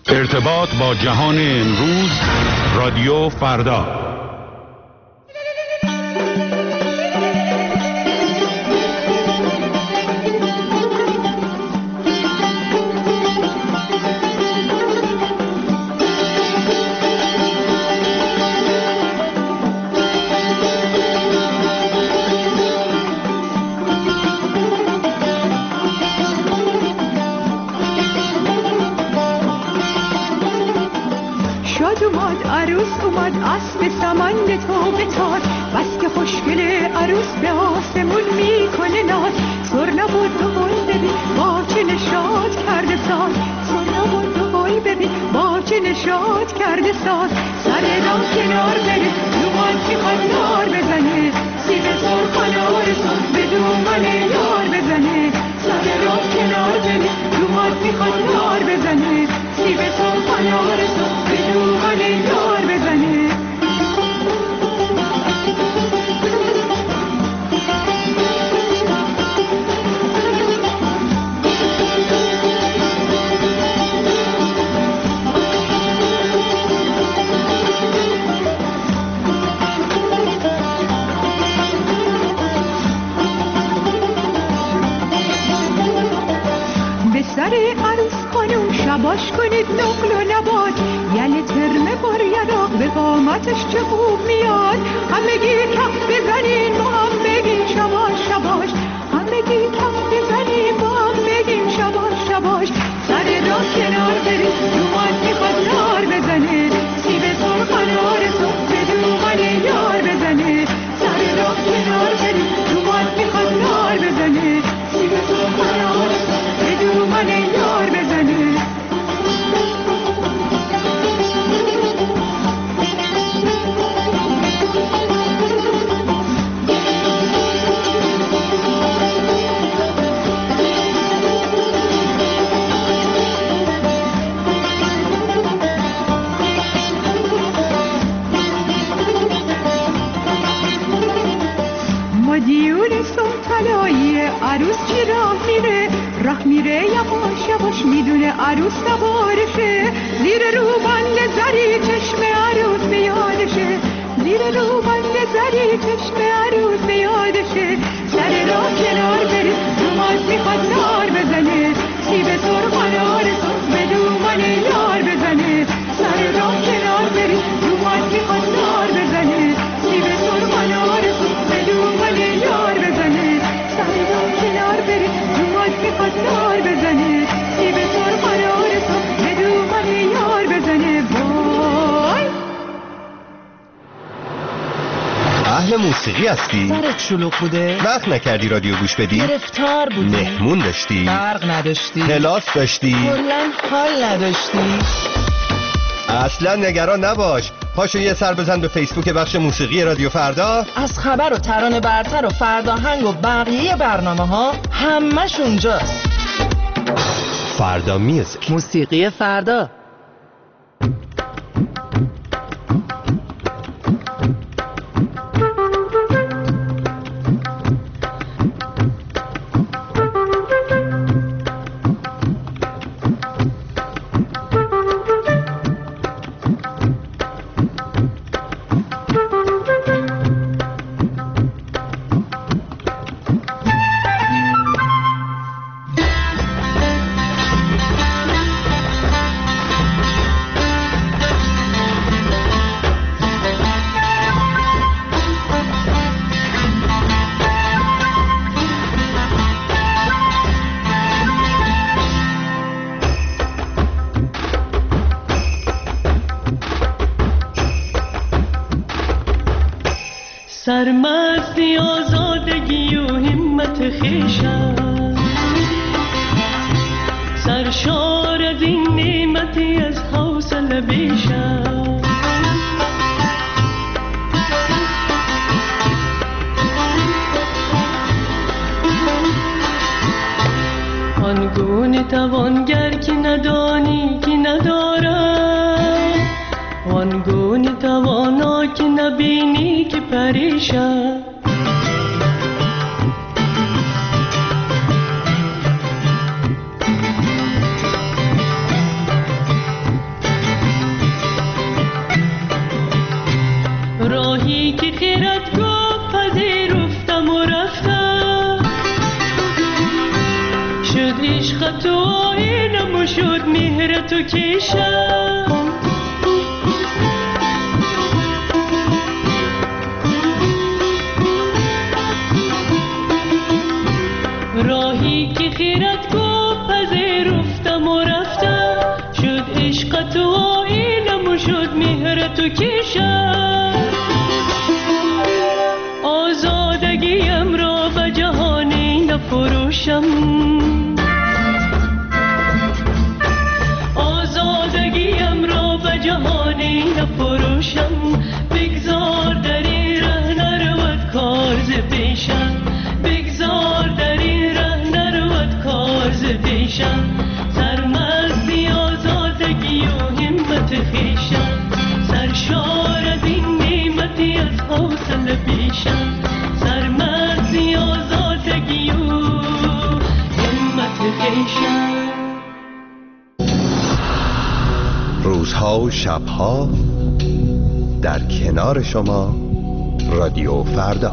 ارتباط با جهان امروز، رادیو فردا. اسب سمند تو بتاز بس که خوشگل عروس به آسمون میکنه ناز سر نبود و گل ببین با چه نشاط کرده ساز سر نبود و گل ببین با چه نشاط کرده ساز سر را کنار بره دومان میخواد یار بزنه سیب سرخان آرزون به دومان یار بزنه سر را کنار بره دومان میخواد یار بزنه سیب سرخان آرزون به دومان یار بزنه سر عروس خانم شباش کنید نقل و نبات یل ترمه بار یراق به قامتش چه خوب میاد همگی کف بزنین با هم بگین شباش شباش همگی کف بزنین با هم بگین شباش شباش سر را کنار برید دومان میخواد یار بزنه سیب سرخان آرزو به دومان یار بزنه سر را کنار برید دومان میخواد یار بزنه سیب سرخان آرزو به دومان یار بزنه مدیون سلطلایی عروس چی راه میره یواش یواش میدونه عروس سوارشه زیر روبند زری چشم عروس بیادشه زیر روبند زری چشم عروس بیادشه سر راه کنار بره دومان میخواد یار بزنه سیب سرخان آرزو به دومان یار بزنه سر راه کنار بره دومان میخواد یار بزنه سیب سرخان آرزو به دومان یار بزنه سر راه کنار بره دومان میخواد یار بزنه سیب سرخان آرزو به دومان یار بزنه وای اهل موسیقی هستی؟ سرت شلوغ بوده؟ وقت نکردی رادیو گوش بدی؟ گرفتار بودی؟ مهمون داشتی؟ برق نداشتی؟ کلاس داشتی؟ کلاً حال نداشتی؟ اصلا نگران نباش، پاشو یه سر بزن به فیسبوک بخش موسیقی رادیو فردا. از خبر و ترانه برتر و فرداهنگ و بقیه برنامه ها همش اونجاست. فردا میوزیک، موسیقی فردا. سرمستی آزادگی و همت خویشم سرشار از این نعمتی از حوصله بیشم آنگونه توانگر که ندانی که ندارد آنگونه توانا که نبینی که پریشان عشق تو آینم و شد مهر تو کشم راهی که خیرت گفت پذیرفتم و رفتم شد عشق تو آینم و شد مهر تو کشم آزادگیم را به جهانی نفروشم آزادگیم را به جهانی نفروشم بگذار در این ره نرود کار ز پیشم بگذار در این ره نرود کار ز پیشم سرمستی آزادگی و همت خویشم سرشار از این نعمتی از حوصله بیشم سرمستی آزادگی و همت خویشم روزها و شبها در کنار شما رادیو فردا.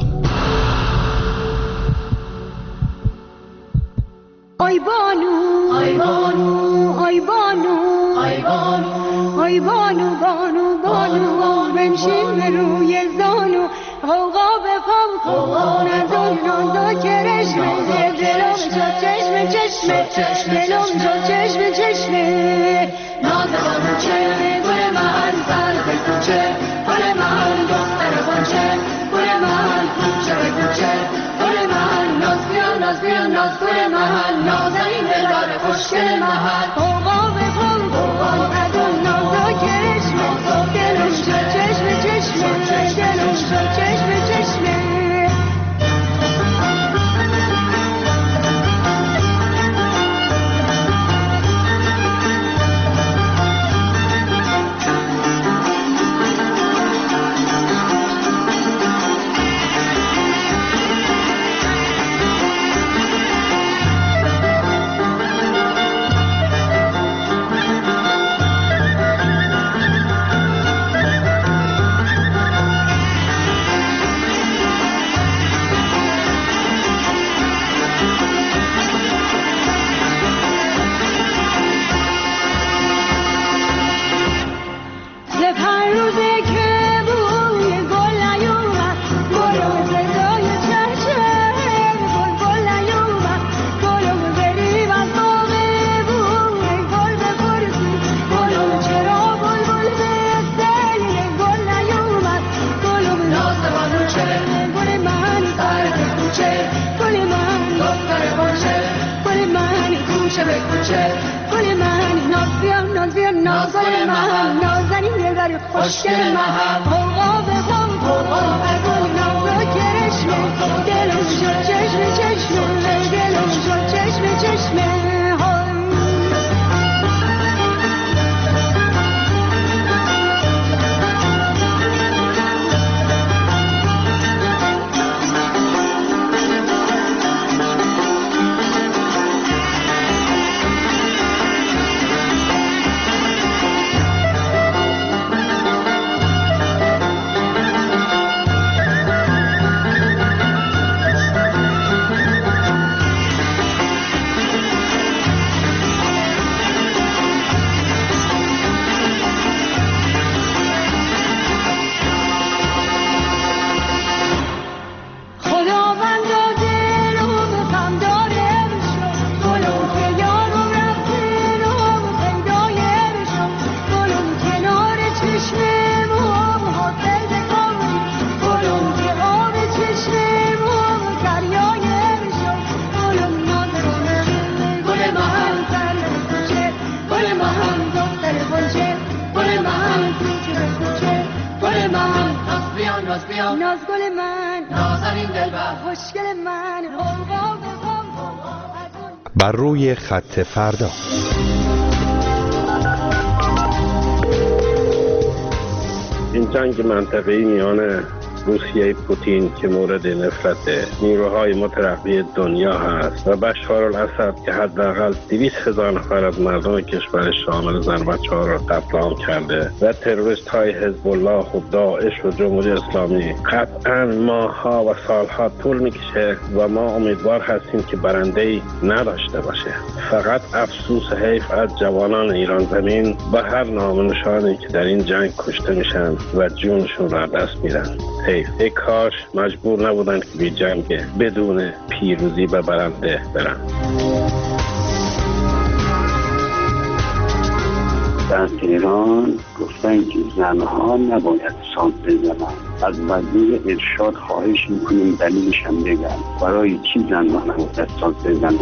آی بانو آی بانو آی بانو آی بانو آی بانو بانو بانو بنشین به روی زانو غوغا بپام کن از اون نازا کرشمه دلم جا چشم چشمه دلم جا چشم چشمه نازم چه گل من سر به کوچه گل من دختر بانچه گل من کوچه به کوچه گل من ناز بیان ناز گل من نازنین دلدار خوشگل من غوغا بپام کن از اون نازا کرشمه دلم جا چشم چشمه دلم جا چشم چشمه خوشگل من غوغا بپام کن از اون نازا کرشمه دلم شد چشم چشمه دلم شد چشم چشمه ناز گل من نازنین دلبر خوشگل من غوغا بپام بر روی خط فردا. این جنگ منطقه‌ای میان روسیه پوتین که مورد نفرت نیروهای مترقی دنیا هست و بشار الاسد که حداقل 200,000 نفر از مردم کشور شامل زن و بچه‌ها را قتل عام کرده و تروریست های حزب الله و داعش و جمهوری اسلامی، قطعا ماه‌ها و سالها طول میکشه و ما امیدوار هستیم که برنده‌ای نداشته باشه. فقط افسوس حیف از جوانان ایران زمین و هر نام و نشانی که در این جنگ کشته میشن و جونشون را دست میدن. حیف. ای کاش مجبور نبودن که به جنگ بدون پیروزی و برنده برن. در تهران گفتن که زنها نباید ساز بزنن. از وزیر ارشاد خواهش میکنیم دلیلش هم بگن برای چی زنها نباید ساز بزنن.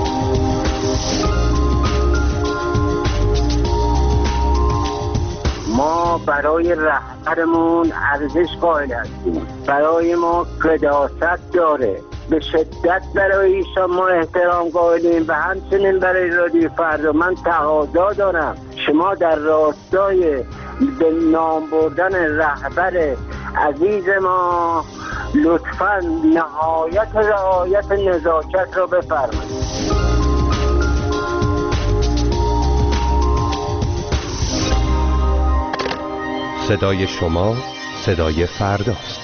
ما برای رهبرمون ارزش قائل هستیم، برای ما قداست داره، به شدت برای ایشان ما احترام قائلیم و همچنین برای رادیو فردا من تقاضا دارم شما در راستای به نام بردن رهبر عزیز ما لطفاً نهایت رعایت نزاکت را بفرمایید. صدای شما صدای فرداست.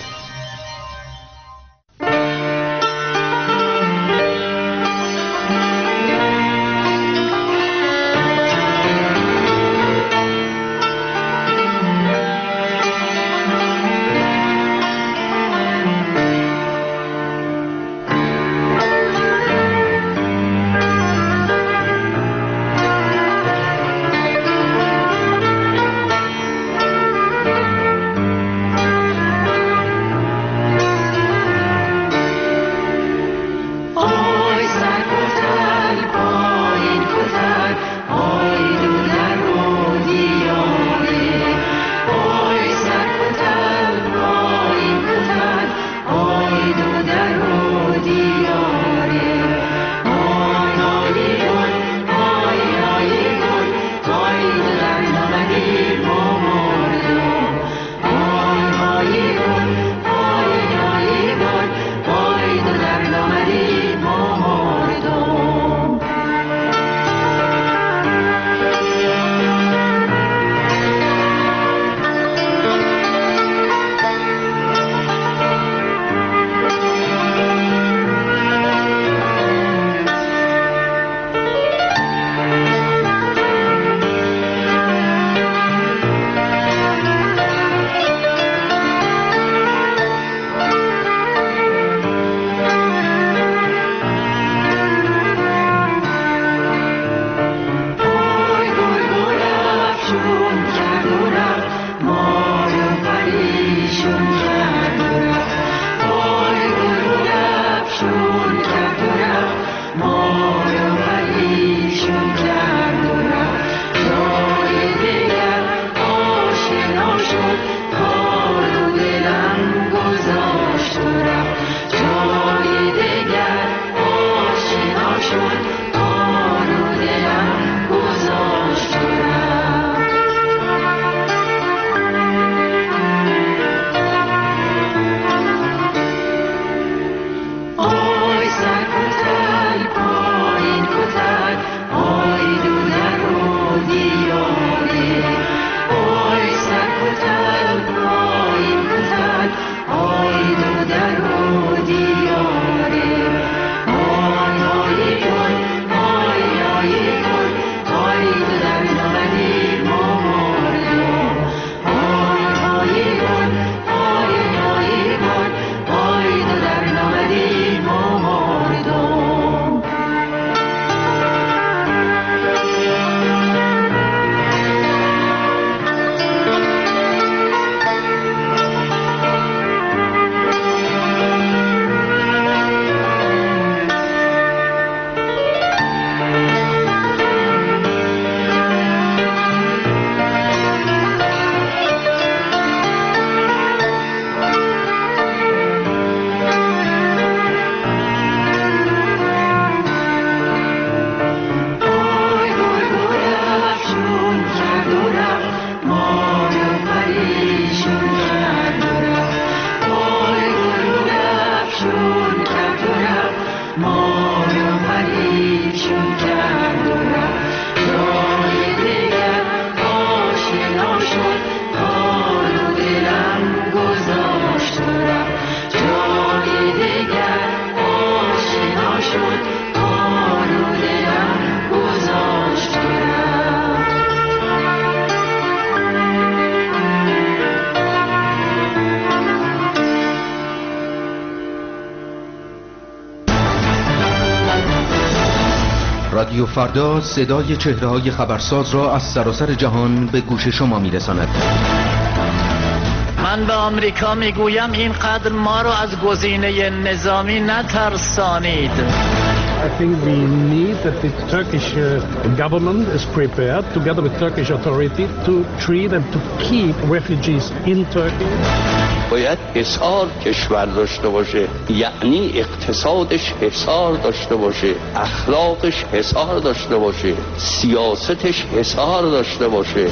رادیو فردا صدای چهره‌های خبرساز را از سراسر جهان به گوش شما می‌رساند. من به آمریکا میگویم اینقدر ما رو از گزینه نظامی نترسانید. I think we need that the Turkish government is prepared together with Turkish authority to treat and to keep refugees in Turkey. باید حصار کشور داشته باشه، یعنی اقتصادش حصار داشته باشه، اخلاقش حصار داشته باشه، سیاستش حصار داشته باشه.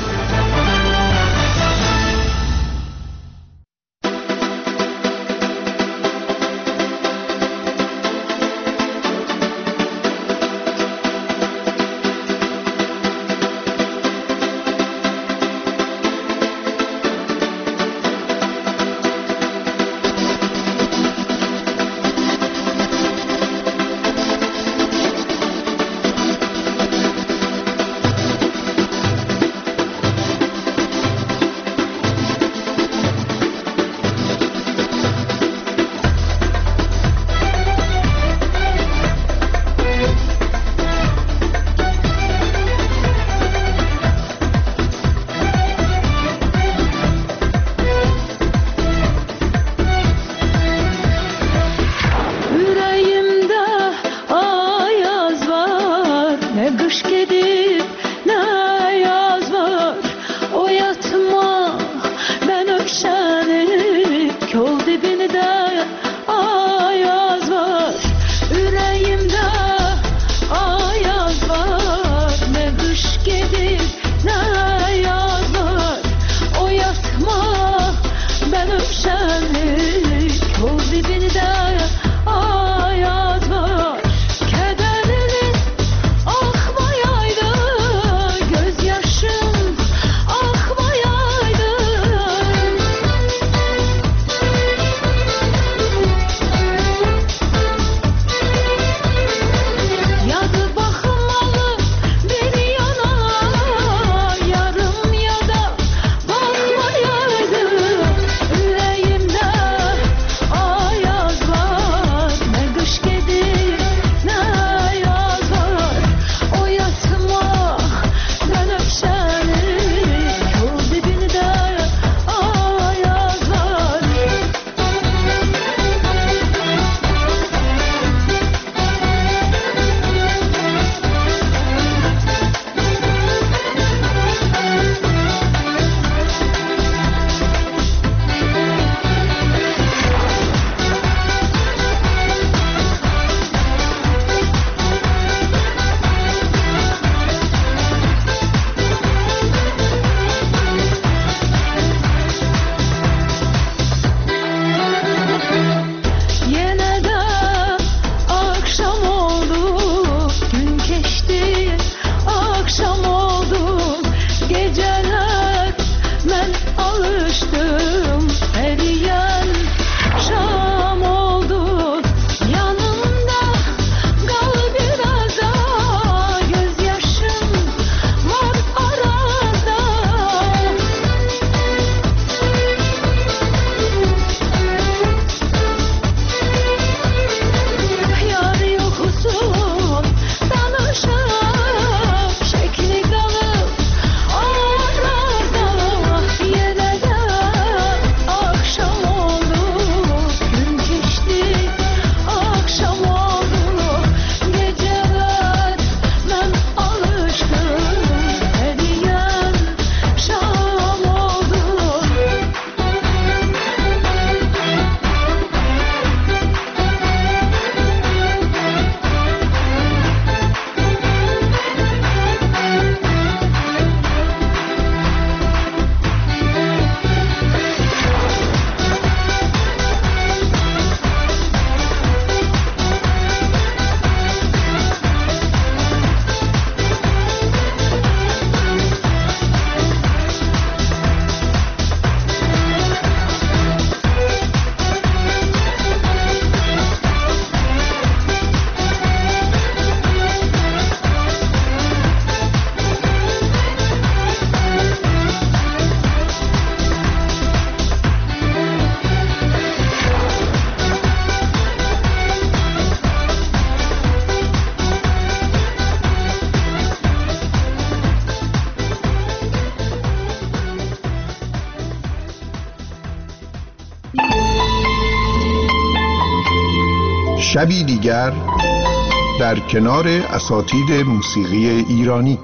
شبی دیگر در کنار اساتید موسیقی ایرانی.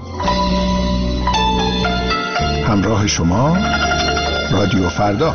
همراه شما رادیو فردا.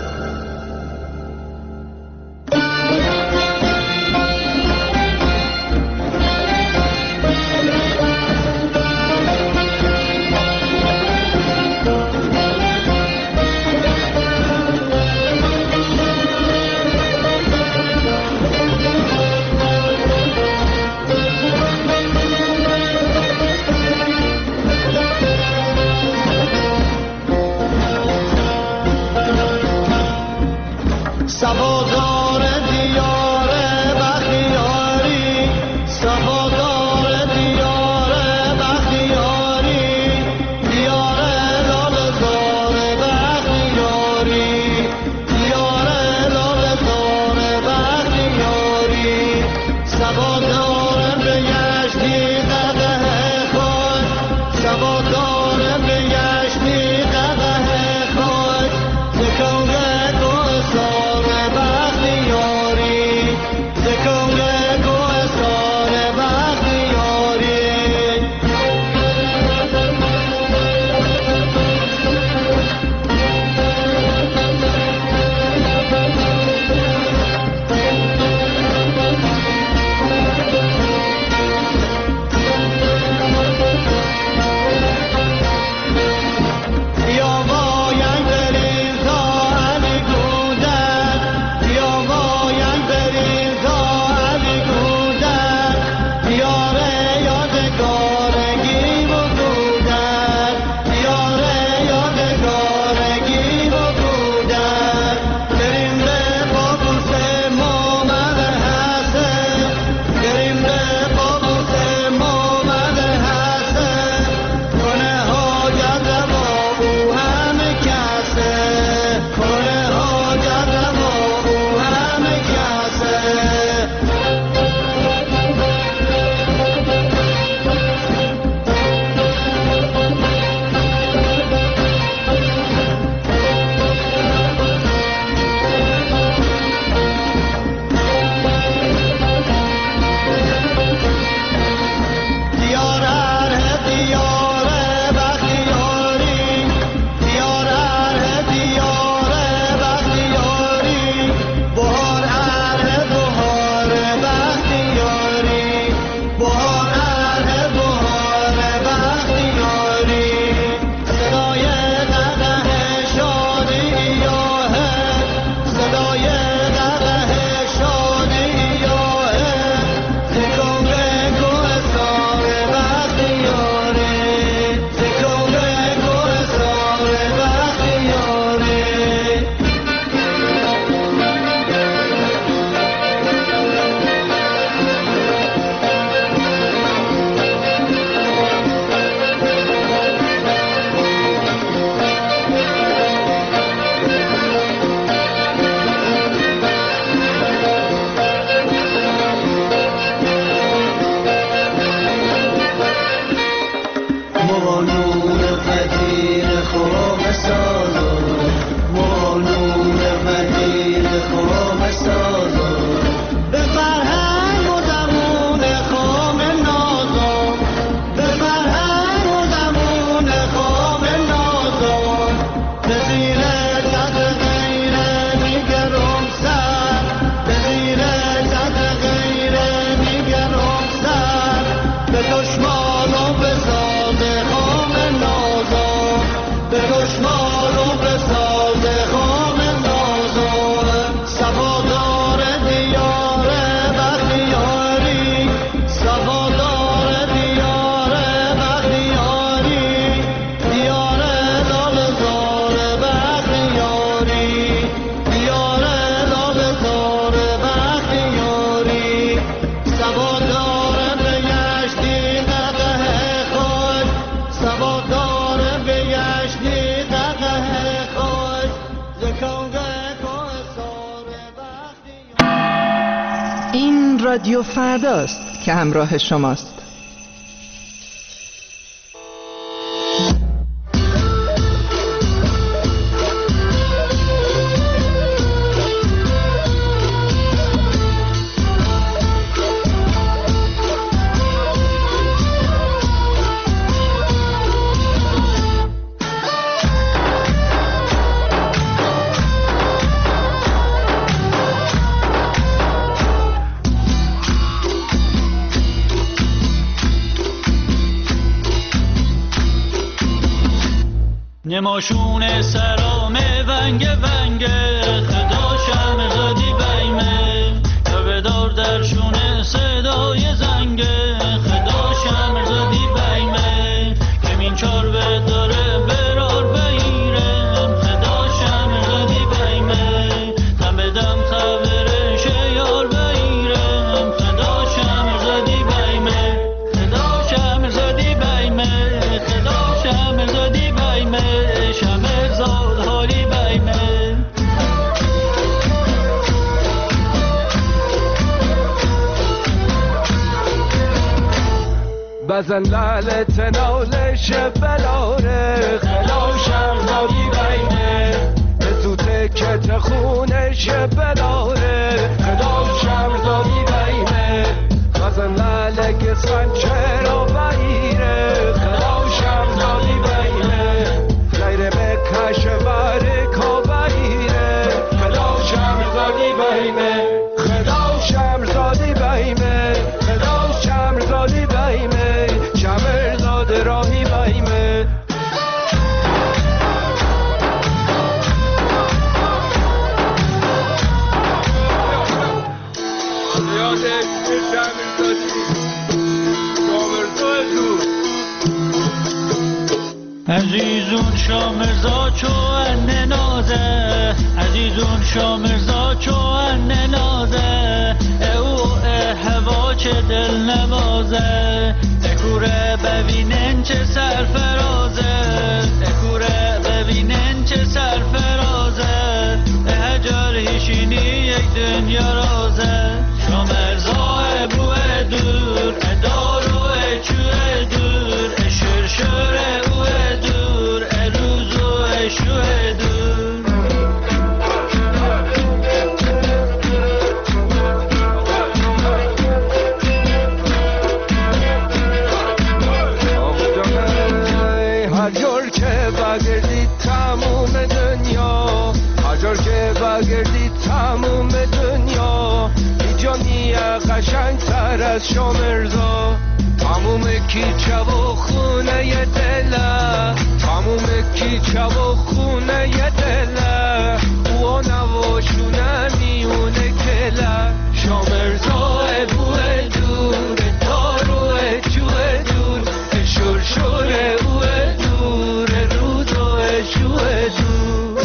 رادیو فرداست که همراه شماست. نماشون سرام ونگ ونگ خدا شم زادی بیمه تا بدار درشون صدای زنگ خدا شم زادی بیمه کمین چار بداره برار بیرم خدا شم زادی بیمه دم بدم خبرش یار بیرم خدا شم زادی بیمه خدا شم زادی بیمه خدا شم زادی بیمه شمرزاد حالی بیمه بزن لعلت نالش بلاره خلا شمزادی بیمه به تو تکت خونش بلاره خدا شمزادی بیمه بزن لعلک سنچه را بیره خدا شمزادی بیمه غیر بکش برکا بیره خدا شمزادی بیمه خدا شمزادی بیمه خدا شمزادی بیمه شمرزاد راهی بیمه عزیزون شامرزا چو انه نازه عزیزون شامرزا چو انه نازه او هوا چه دل نوازه اکوره ببینن چه سرفرازه اکوره ببینن چه سرفرازه هجر هیشینی یک دنیا رازه شامرزا بوه دور ادارو چوه دور اشرشره اوه دور اروزو اشوه دور هر جور که بگردی تموم دنیا هر جور که بگردی تموم دنیا اینجا نیه قشنگ تر از شامرزا تموم کیچه و خونه ی دله تموم کیچه و خونه ی دله او نواشونه میونه کله شامرزا بوه دور داروه چوه دور شرشوره اوه دور روزو شوه دور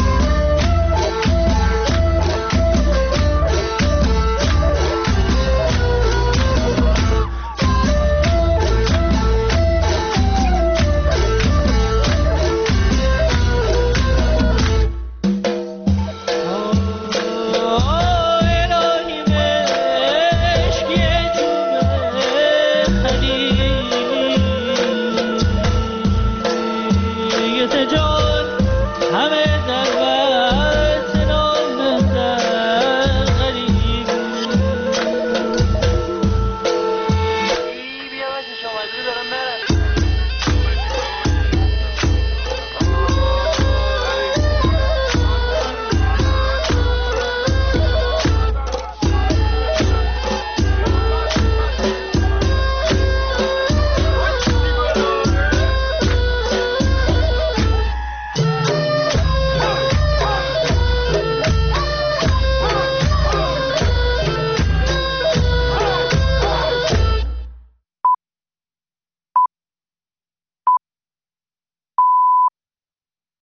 همه